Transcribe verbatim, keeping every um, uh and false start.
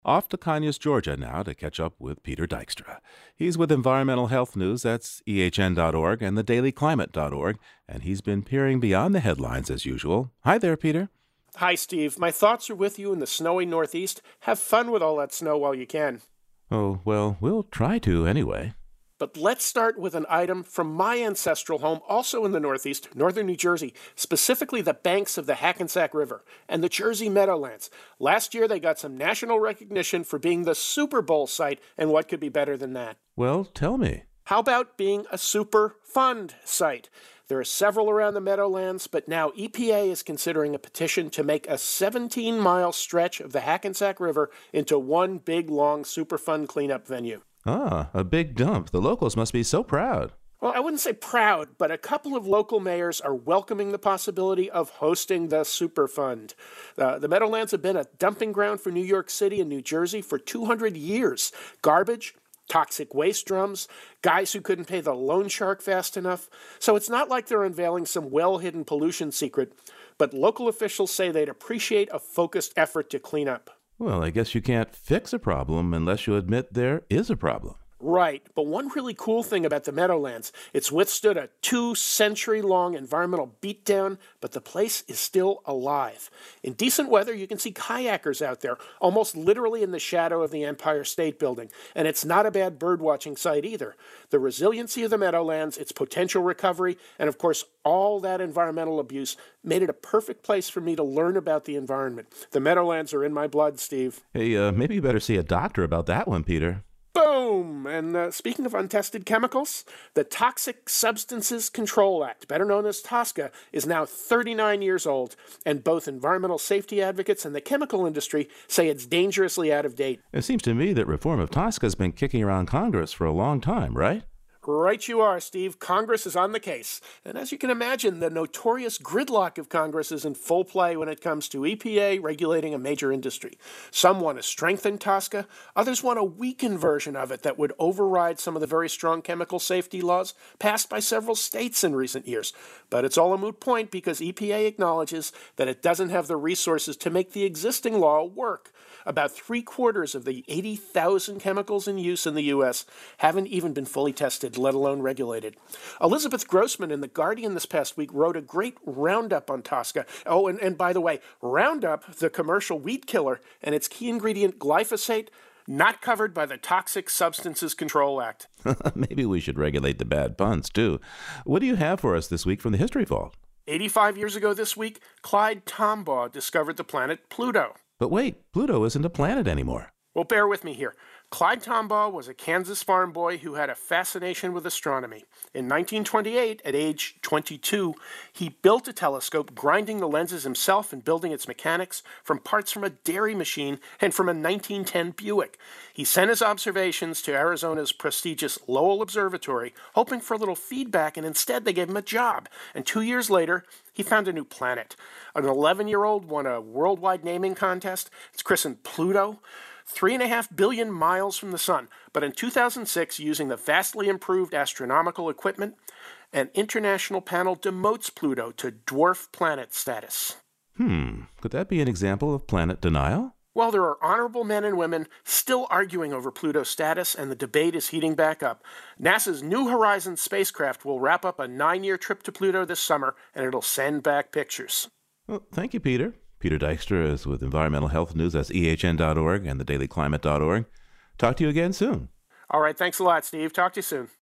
Off to Conyers, Georgia now to catch up with Peter Dykstra. He's with Environmental Health News, that's E H N dot org, and the daily climate dot org, and he's been peering beyond the headlines as usual. Hi there, Peter. Hi, Steve. My thoughts are with you in the snowy Northeast. Have fun with all that snow while you can. Oh, well, we'll try to anyway. But let's start with an item from my ancestral home, also in the Northeast, northern New Jersey, specifically the banks of the Hackensack River and the Jersey Meadowlands. Last year, they got some national recognition for being the Super Bowl site, and what could be better than that? Well, tell me. How about being a super fund site? There are several around the Meadowlands, but now E P A is considering a petition to make a seventeen-mile stretch of the Hackensack River into one big, long Superfund cleanup venue. Ah, a big dump. The locals must be so proud. Well, I wouldn't say proud, but a couple of local mayors are welcoming the possibility of hosting the Superfund. Uh, the Meadowlands have been a dumping ground for New York City and New Jersey for two hundred years. Garbage, toxic waste drums, guys who couldn't pay the loan shark fast enough. So it's not like they're unveiling some well-hidden pollution secret, but local officials say they'd appreciate a focused effort to clean up. Well, I guess you can't fix a problem unless you admit there is a problem. Right, but one really cool thing about the Meadowlands, it's withstood a two-century-long environmental beatdown, but the place is still alive. In decent weather, you can see kayakers out there, almost literally in the shadow of the Empire State Building, and it's not a bad birdwatching site either. The resiliency of the Meadowlands, its potential recovery, and of course, all that environmental abuse made it a perfect place for me to learn about the environment. The Meadowlands are in my blood, Steve. Hey, uh, maybe you better see a doctor about that one, Peter. Boom! And uh, speaking of untested chemicals, the Toxic Substances Control Act, better known as TSCA, is now thirty-nine years old, and both environmental safety advocates and the chemical industry say it's dangerously out of date. It seems to me that reform of TSCA has been kicking around Congress for a long time, right? Right you are, Steve. Congress is on the case. And as you can imagine, the notorious gridlock of Congress is in full play when it comes to E P A regulating a major industry. Some want to strengthen TSCA. Others want a weakened version of it that would override some of the very strong chemical safety laws passed by several states in recent years. But it's all a moot point because E P A acknowledges that it doesn't have the resources to make the existing law work. About three quarters of the eighty thousand chemicals in use in the U S haven't even been fully tested, let alone regulated. Elizabeth Grossman in The Guardian this past week wrote a great roundup on TSCA. Oh, and, and by the way, Roundup, the commercial weed killer, and its key ingredient glyphosate, not covered by the Toxic Substances Control Act. Maybe we should regulate the bad puns, too. What do you have for us this week from the History Vault? eighty-five years ago this week, Clyde Tombaugh discovered the planet Pluto. But wait, Pluto isn't a planet anymore. Well, bear with me here. Clyde Tombaugh was a Kansas farm boy who had a fascination with astronomy. In nineteen twenty-eight, at age twenty-two, he built a telescope, grinding the lenses himself and building its mechanics from parts from a dairy machine and from a nineteen ten Buick. He sent his observations to Arizona's prestigious Lowell Observatory, hoping for a little feedback, and instead they gave him a job. And two years later, he found a new planet. An eleven-year-old won a worldwide naming contest. It's christened Pluto. Three and a half billion miles from the sun. But in two thousand six, using the vastly improved astronomical equipment, an international panel demotes Pluto to dwarf planet status. Hmm, could that be an example of planet denial? Well, there are honorable men and women still arguing over Pluto's status, and the debate is heating back up. NASA's New Horizons spacecraft will wrap up a nine-year trip to Pluto this summer, and it'll send back pictures. Well, thank you, Peter. Peter Dykstra is with Environmental Health News. That's E H N dot org and the daily climate dot org. Talk to you again soon. All right, thanks a lot, Steve. Talk to you soon.